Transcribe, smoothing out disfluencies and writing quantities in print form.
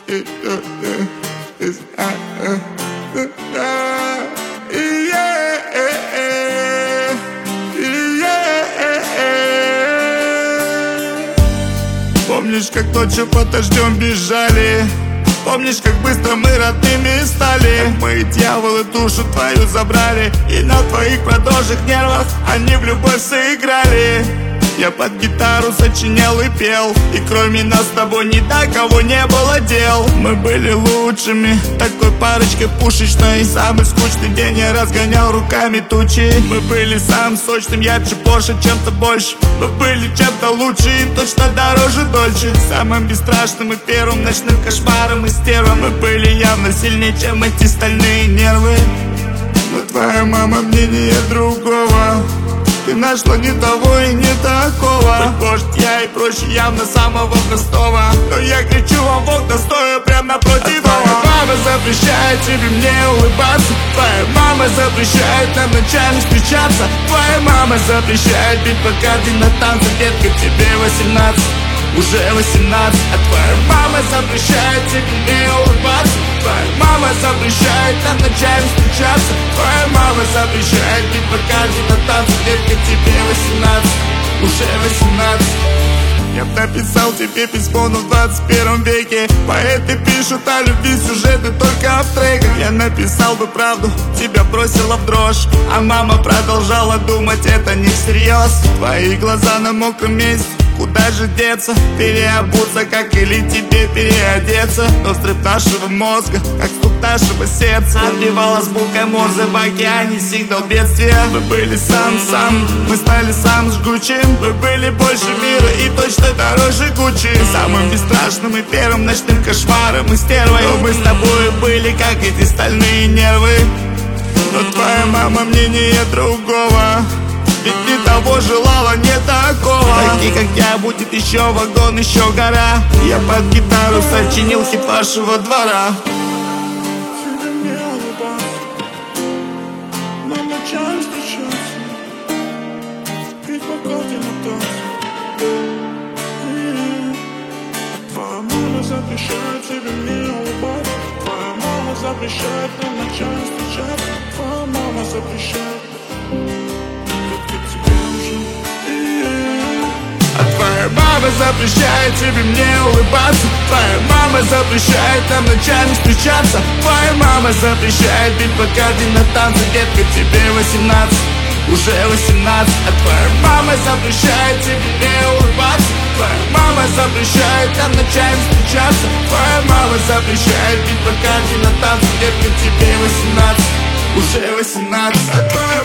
Помнишь, как ночью под дождем бежали? Помнишь, как быстро мы родными стали? Как мы, дьяволы, душу твою забрали, и на твоих продолжих нервах они в любовь сыграли. Я под гитару сочинял и пел, и кроме нас с тобой ни до кого не было дел. Мы были лучшими, такой парочкой пушечной. Самый скучный день я разгонял руками тучи. Мы были самым сочным, ярче, больше, чем-то больше. Мы были чем-то лучше и точно дороже дольше. Самым бесстрашным и первым ночным кошмаром и стервом. Мы были явно сильнее, чем эти стальные нервы. Но твоя мама мнение другого. Ты нашла не того и не такого. Быть может, я и проще явно самого простого, но я кричу вам в окна, стоя прям напротив. Твоя мама запрещает тебе мне улыбаться. Твоя мама запрещает нам ночами встречаться. Твоя мама запрещает бить по карте на танцы. Детка, тебе 18, уже 18. А твоя мама запрещает тебе мне улыбаться. Твоя мама запрещает нам ночами встречаться. Твоя мама запрещает бить по карте на танцы. Детка, тебе 18, уже 18. Я б написал тебе письмо, но в 21 веке поэты пишут о любви, сюжеты только в треках. Я написал бы правду, тебя бросила в дрожь, а мама продолжала думать, это не всерьез. Твои глаза на мокром месте, куда же деться? Переобуться, как или тебе переодеться? Но взрыв нашего мозга, как стук нашего сердца, отбивала звуком Морзе в океане сигнал бедствия. Мы были сам, мы стали самым жгучим. Мы были больше мира и точно дороже Гуччи. Самым бесстрашным и первым ночным кошмаром и стервой. Но мы с тобой были, как эти стальные нервы. Но твоя мама мнение другого, ведь не того желала, не такого. Таких, как я, будет еще вагон, еще гора. Я под гитару сочинил хит вашего двора. Тебе не улыбаться, нам ночами встречаться, пить по карте на танцы. Твоя мама запрещает тебе не улыбаться. Твоя мама запрещает нам ночами встречаться. Твоя мама запрещает. А твоя мама запрещает тебе мне улыбаться. Твоя мама запрещает нам ночами встречаться. Твоя мама запрещает бить по карте на танцы. Детка, тебе 18, уже 18. А твоя мама запрещает тебе мне улыбаться. Твоя мама запрещает нам ночами встречаться. Твоя мама запрещает бить по карте на танцы. Детка, тебе 18, уже 18. А твоя